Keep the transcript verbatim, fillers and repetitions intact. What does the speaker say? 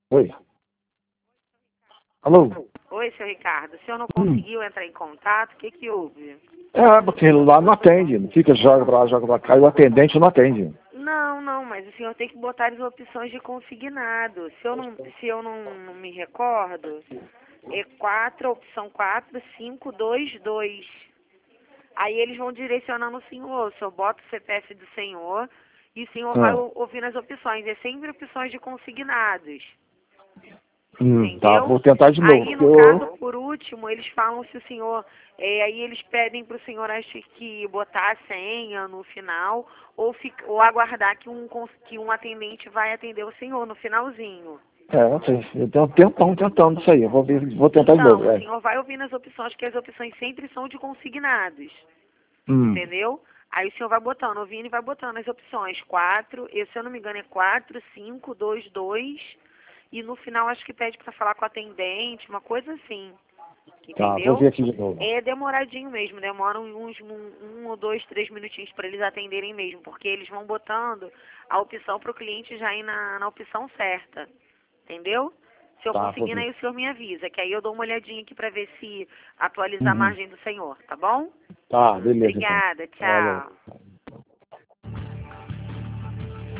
Oi. Alô? Oi, seu Ricardo. O senhor não Hum. conseguiu entrar em contato? O que que houve? É, porque lá não atende. Não fica, joga pra lá, joga pra cá, e o atendente não atende. Não, não, mas o senhor tem que botar as opções de consignado. Se eu não, se eu não, não me recordo, é quatro, opção quatro, cinco, dois, dois. Aí eles vão direcionando o senhor. O senhor bota o C P F do senhor e o senhor vai Ah. ou- ouvindo as opções. É sempre opções de consignados. Hum, tá, Entendeu? vou tentar de novo. Aí, porque no eu... caso, por último, eles falam se o senhor... É, aí eles pedem para o senhor, acho que, botar a senha no final ou, fica, ou aguardar que um, cons- que um atendente vai atender o senhor no finalzinho. É, eu sei. Eu tenho um tempão tentando isso aí. Eu vou, ver, vou tentar de Então, novo. o É. senhor vai ouvindo as opções, que as opções sempre são de consignados. Hum. Entendeu? Aí o senhor vai botando, ouvindo e vai botando as opções. Quatro, e, se eu não me engano, é quatro, cinco, dois, dois. E no final acho que pede para falar com o atendente, uma coisa assim. Tá, vou Entendeu? ver aqui de novo. É demoradinho mesmo, demora uns um, um ou dois, três minutinhos para eles atenderem mesmo, porque eles vão botando a opção para o cliente já ir na, na opção certa. Entendeu? Se eu Tá, vou conseguir, ver. aí o senhor me avisa, que aí eu dou uma olhadinha aqui para ver se atualiza a Uhum. margem do senhor, tá bom? Tá, beleza então. Obrigada, Falou. tchau.